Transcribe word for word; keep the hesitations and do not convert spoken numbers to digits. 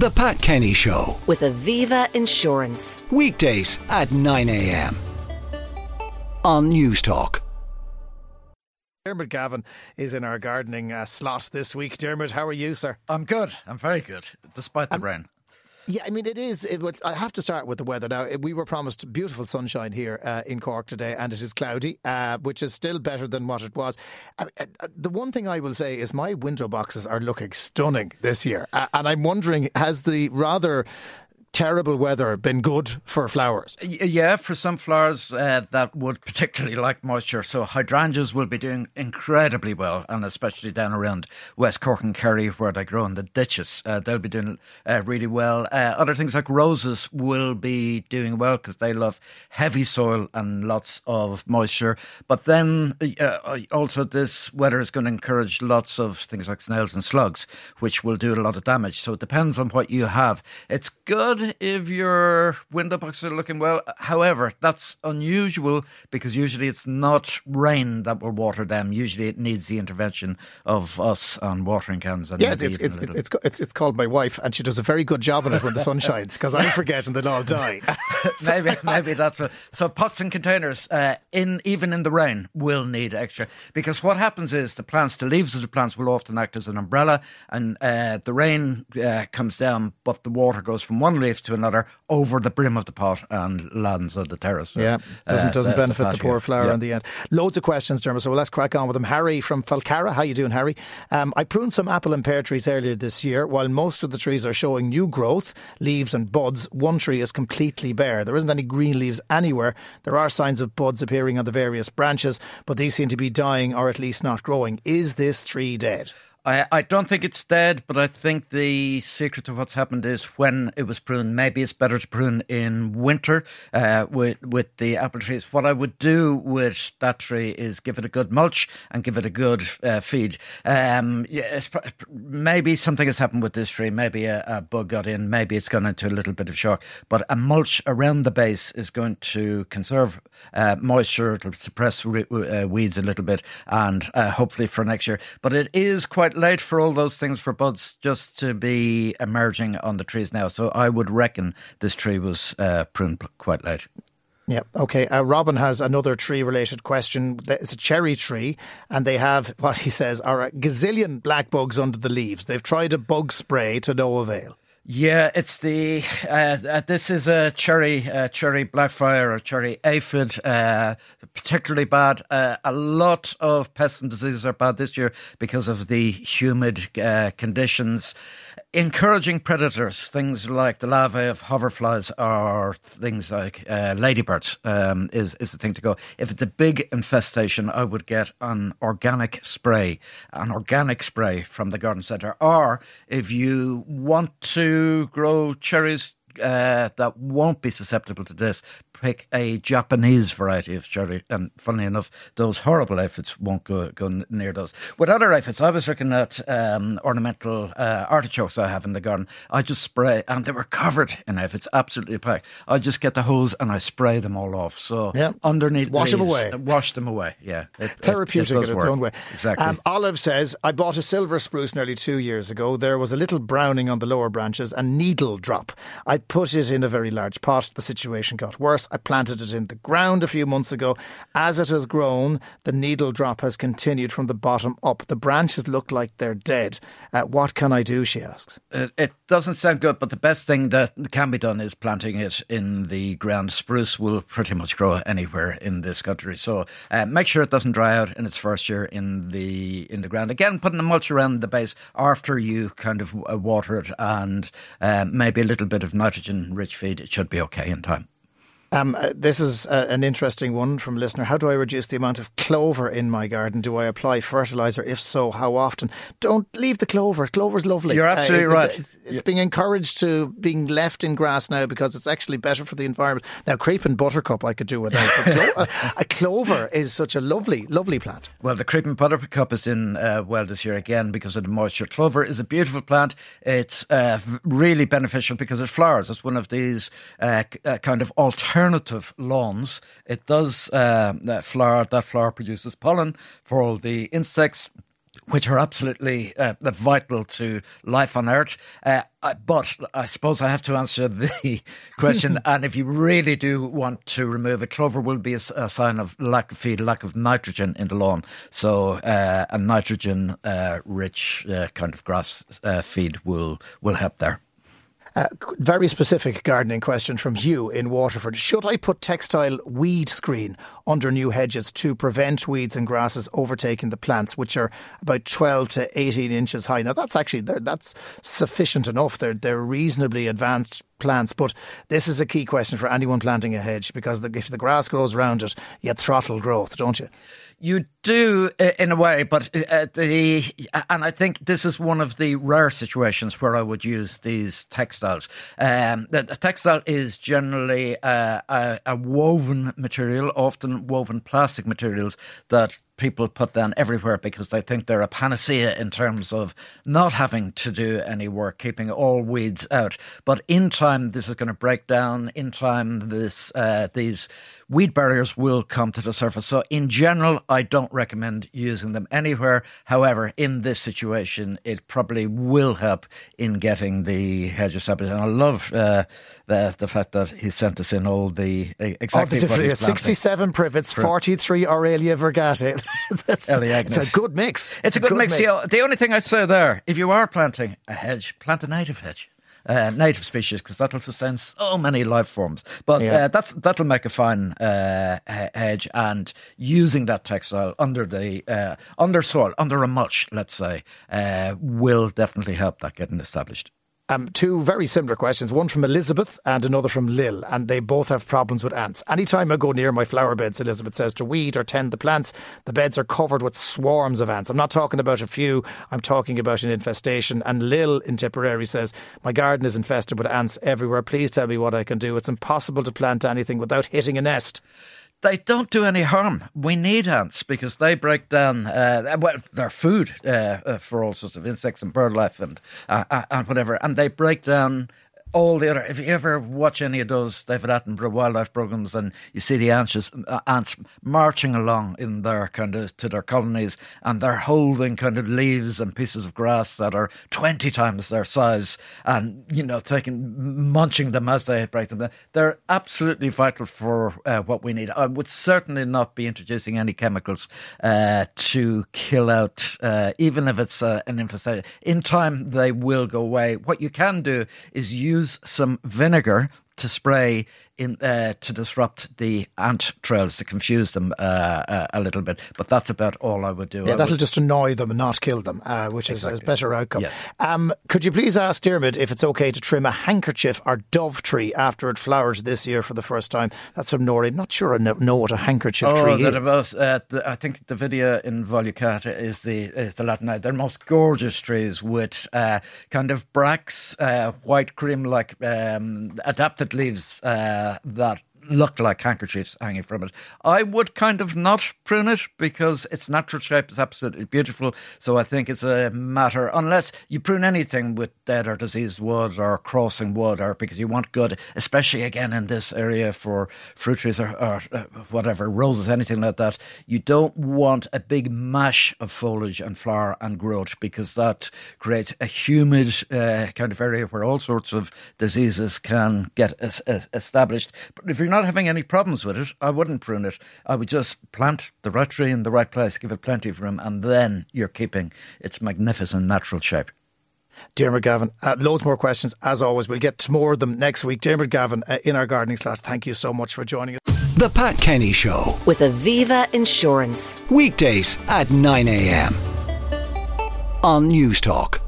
The Pat Kenny Show with Aviva Insurance. Weekdays at nine a.m. on News Talk. Dermot Gavin is in our gardening uh, slot this week. Dermot, how are you, sir? I'm good. I'm very good, despite the um, rain. Yeah, I mean, it is. It would, I have to start with the weather. Now, we were promised beautiful sunshine here uh, in Cork today, and it is cloudy, uh, which is still better than what it was. Uh, uh, the one thing I will say is my window boxes are looking stunning this year. Uh, and I'm wondering, has the rather terrible weather been good for flowers? Yeah, for some flowers uh, that would particularly like moisture. So hydrangeas will be doing incredibly well, and especially down around West Cork and Kerry where they grow in the ditches. Uh, they'll be doing uh, really well. Uh, other things like roses will be doing well because they love heavy soil and lots of moisture. But then uh, also this weather is going to encourage lots of things like snails and slugs, which will do a lot of damage. So it depends on what you have. It's good if your window boxes are looking well. However, that's unusual because usually it's not rain that will water them. Usually it needs the intervention of us on watering cans. And yeah, it's it's it's, it's it's it's called my wife, and she does a very good job on it when the sun shines, because I'm forgetting they'll all die. maybe maybe that's what. So pots and containers, uh, in even in the rain, will need extra, because what happens is the plants, the leaves of the plants will often act as an umbrella, and uh, the rain uh, comes down, but the water goes from one leaf to another over the brim of the pot and lands on the terrace. So, yeah, doesn't doesn't uh, benefit the, the poor flower yeah. in the end. Loads of questions, Dermot, so let's crack on with them. Harry from Falcara, how you doing, Harry? Um, I pruned some apple and pear trees earlier this year. While most of the trees are showing new growth, leaves and buds, one tree is completely bare. There isn't any green leaves anywhere. There are signs of buds appearing on the various branches, but these seem to be dying or at least not growing. Is this tree dead? I, I don't think it's dead, but I think the secret to what's happened is when it was pruned, maybe it's better to prune in winter uh, with with the apple trees. What I would do with that tree is give it a good mulch and give it a good uh, feed. Um, yeah, it's, maybe something has happened with this tree. Maybe a, a bug got in. Maybe it's gone into a little bit of shock. But a mulch around the base is going to conserve uh, moisture. It'll suppress re- uh, weeds a little bit, and uh, hopefully for next year. But it is quite late for all those things for buds just to be emerging on the trees now. So I would reckon this tree was uh, pruned quite late. Yeah, okay. Uh, Robin has another tree-related question. It's a cherry tree, and they have, what he says, are a gazillion black bugs under the leaves. They've tried a bug spray to no avail. Yeah, it's the, uh, uh, this is a cherry, uh, cherry blackfire or cherry aphid, uh, particularly bad. Uh, a lot of pests and diseases are bad this year because of the humid uh, conditions. Encouraging predators, things like the larvae of hoverflies or things like uh, ladybirds, um, is, is the thing to go. If it's a big infestation, I would get an organic spray, an organic spray from the garden centre. Or if you want to grow cherries uh, that won't be susceptible to this, pick a Japanese variety of cherry, and funnily enough, those horrible aphids won't go, go near those. With other aphids, I was looking at um, ornamental uh, artichokes I have in the garden. I just spray, and they were covered in aphids, absolutely packed. I just get the hose and I spray them all off. So yeah. underneath, wash leaves, them away. Wash them away. Yeah, it, therapeutic it, it in its work. own way. Exactly. Um, Olive says, I bought a silver spruce nearly two years ago. There was a little browning on the lower branches and needle drop. I put it in a very large pot. The situation got worse. I planted it in the ground a few months ago. As it has grown, the needle drop has continued from the bottom up. The branches look like they're dead. Uh, what can I do, she asks. It, it doesn't sound good, but the best thing that can be done is planting it in the ground. Spruce will pretty much grow anywhere in this country. So uh, make sure it doesn't dry out in its first year in the in the ground. Again, putting the mulch around the base after you kind of water it, and uh, maybe a little bit of nitrogen-rich feed. It should be okay in time. Um, uh, this is uh, an interesting one from a listener. How do I reduce the amount of clover in my garden? Do I apply fertiliser? If so, how often? Don't leave the clover. Clover's lovely. You're absolutely uh, it, right. It's, it's being encouraged to being left in grass now because it's actually better for the environment. Now, creeping buttercup I could do without, but clo- a, a clover is such a lovely, lovely plant. Well, the creeping buttercup is in uh, well this year again because of the moisture. Clover is a beautiful plant. It's uh, really beneficial because it flowers. It's one of these uh, uh, kind of alternative lawns. It does uh, that flower. That flower produces pollen for all the insects. which are absolutely uh, vital to life on Earth. Uh, but I suppose I have to answer the question. And if you really do want to remove it, clover will be a, a sign of lack of feed, lack of nitrogen in the lawn. So uh, a nitrogen-rich uh, uh, kind of grass uh, feed will will help there. Uh, very specific gardening question from Hugh in Waterford. Should I put textile weed screen under new hedges to prevent weeds and grasses overtaking the plants, which are about twelve to eighteen inches high? Now, that's actually, that's sufficient enough. They're, they're reasonably advanced plants, but this is a key question for anyone planting a hedge, because the, if the grass grows around it, you throttle growth, don't you? You do, in a way, but uh, the and I think this is one of the rare situations where I would use these textiles. Um, the, the textile is generally uh, a, a woven material, often woven plastic materials that people put down everywhere because they think they're a panacea in terms of not having to do any work, keeping all weeds out. But in time, this is going to break down. In time, this uh, these weed barriers will come to the surface. So in general, I don't recommend using them anywhere. However, in this situation, it probably will help in getting the hedge established. And I love uh, the the fact that he sent us in all the uh, exactly all the what he's sixty-seven privets, forty-three Aurelia Virgata. it's, it's a good mix. It's a good, good mix. mix. The, the only thing I'd say there, if you are planting a hedge, plant a native hedge. Uh, native species, because that'll sustain so many life forms. But yeah. uh, that's, that'll make a fine uh, hedge, and using that textile under the uh, under soil, under a mulch, let's say, uh, will definitely help that getting established. Um, two very similar questions, one from Elizabeth and another from Lil, and they both have problems with ants. Anytime I go near my flower beds, Elizabeth says, to weed or tend the plants, the beds are covered with swarms of ants. I'm not talking about a few, I'm talking about an infestation. And Lil in Tipperary says, my garden is infested with ants everywhere. Please tell me what I can do. It's impossible to plant anything without hitting a nest. They don't do any harm. We need ants because they break down, uh, well, they're food uh, uh, for all sorts of insects and bird life and uh, and whatever. And they break down all the other. If you ever watch any of those David Attenborough wildlife programs, and you see the ants, uh, ants marching along in their kind of to their colonies, and they're holding kind of leaves and pieces of grass that are twenty times their size, and you know, taking munching them as they break them down. They're absolutely vital for uh, what we need. I would certainly not be introducing any chemicals uh, to kill out, uh, even if it's uh, an infestation. In time, they will go away. What you can do is use some vinegar to spray in uh, to disrupt the ant trails, to confuse them uh, uh, a little bit. But that's about all I would do. Yeah, I that'll would... just annoy them and not kill them, uh, which exactly. is a better outcome. Yes. Um, could you please ask Diarmuid if it's okay to trim a handkerchief or dove tree after it flowers this year for the first time? That's from Nori. Not sure I know what a handkerchief oh, tree is. Was, uh, the, I think the video in Volucata is the is the Latin. They're most gorgeous trees with uh, kind of bracts, uh, white cream like um, adapted leaves uh, that look like handkerchiefs hanging from it. I would kind of not prune it because its natural shape is absolutely beautiful. So I think it's a matter, unless you prune anything with dead or diseased wood or crossing wood, or because you want good, especially again in this area for fruit trees or, or uh, whatever, roses, anything like that. You don't want a big mash of foliage and flower and growth, because that creates a humid uh, kind of area where all sorts of diseases can get es- es- established. But if you're not having any problems with it, I wouldn't prune it. I would just plant the right tree in the right place, give it plenty of room, and then you're keeping its magnificent natural shape. Diarmuid Gavin, uh, loads more questions as always. We'll get to more of them next week. Diarmuid Gavin uh, in our gardening class, thank you so much for joining us. The Pat Kenny Show with Aviva Insurance. Weekdays at nine a.m. on News Talk.